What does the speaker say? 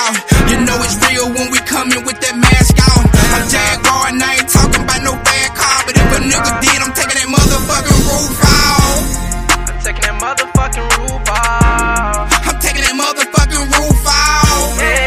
You know it's real when we coming with that mask on. I'm Jaguar and I ain't talking